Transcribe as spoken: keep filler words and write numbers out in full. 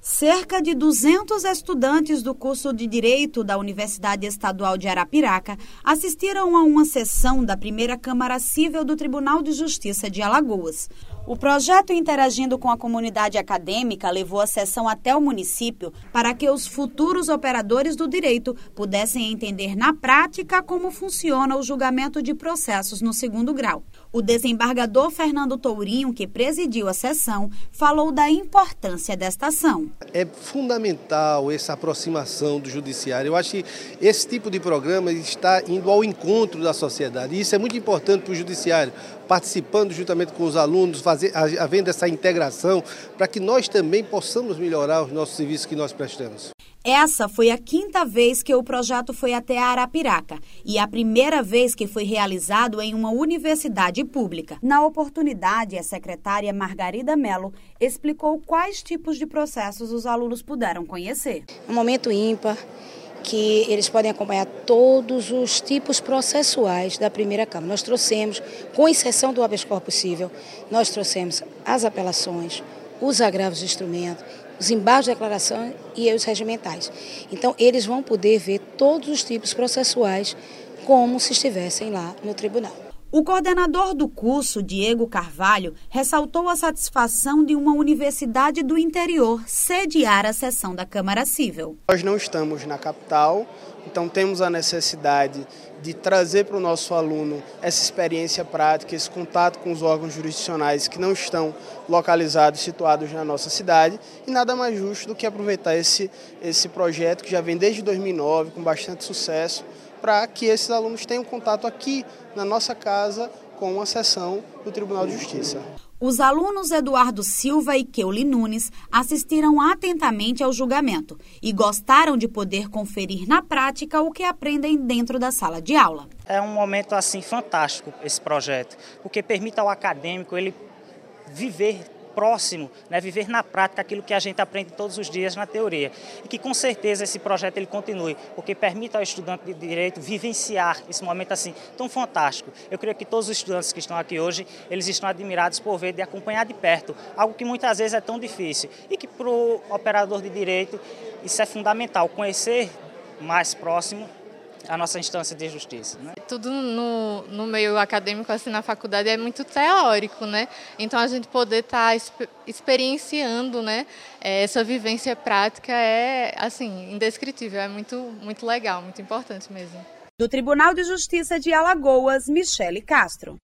Cerca de duzentos estudantes do curso de Direito da Universidade Estadual de Arapiraca assistiram a uma sessão da primeira Câmara Cível do Tribunal de Justiça de Alagoas. O projeto, interagindo com a comunidade acadêmica, levou a sessão até o município para que os futuros operadores do direito pudessem entender na prática como funciona o julgamento de processos no segundo grau. O desembargador Fernando Tourinho, que presidiu a sessão, falou da importância desta ação. É fundamental essa aproximação do judiciário. Eu acho que esse tipo de programa está indo ao encontro da sociedade. E isso é muito importante para o judiciário, participando juntamente com os alunos, fazer, havendo essa integração, para que nós também possamos melhorar os nossos serviços que nós prestamos. Essa foi a quinta vez que o projeto foi até Arapiraca e a primeira vez que foi realizado em uma universidade pública. Na oportunidade, a secretária Margarida Mello explicou quais tipos de processos os alunos puderam conhecer. É um momento ímpar que eles podem acompanhar todos os tipos processuais da primeira Câmara. Nós trouxemos, com exceção do habeas corpus cível, nós trouxemos as apelações, os agravos de instrumento, os embargos de declaração e os regimentais. Então, eles vão poder ver todos os tipos processuais como se estivessem lá no tribunal. O coordenador do curso, Diego Carvalho, ressaltou a satisfação de uma universidade do interior sediar a sessão da Câmara Cível. Nós não estamos na capital, então temos a necessidade de trazer para o nosso aluno essa experiência prática, esse contato com os órgãos jurisdicionais que não estão localizados, situados na nossa cidade, e nada mais justo do que aproveitar esse, esse projeto que já vem desde dois mil e nove, com bastante sucesso, para que esses alunos tenham contato aqui na nossa casa com uma sessão do Tribunal de Justiça. Os alunos Eduardo Silva e Keuli Nunes assistiram atentamente ao julgamento e gostaram de poder conferir na prática o que aprendem dentro da sala de aula. É um momento assim fantástico esse projeto, porque permite ao acadêmico ele viver próximo, né, viver na prática aquilo que a gente aprende todos os dias na teoria. E que com certeza esse projeto ele continue, porque permite ao estudante de direito vivenciar esse momento assim tão fantástico. Eu creio que todos os estudantes que estão aqui hoje, eles estão admirados por ver, de acompanhar de perto, algo que muitas vezes é tão difícil. E que para o operador de direito isso é fundamental, conhecer mais próximo a nossa instância de justiça, né? Tudo no, no meio acadêmico, assim, na faculdade, é muito teórico, né? Então, a gente poder estar tá experienciando, né, essa vivência prática é, assim, indescritível, é muito, muito legal, muito importante mesmo. Do Tribunal de Justiça de Alagoas, Michele Castro.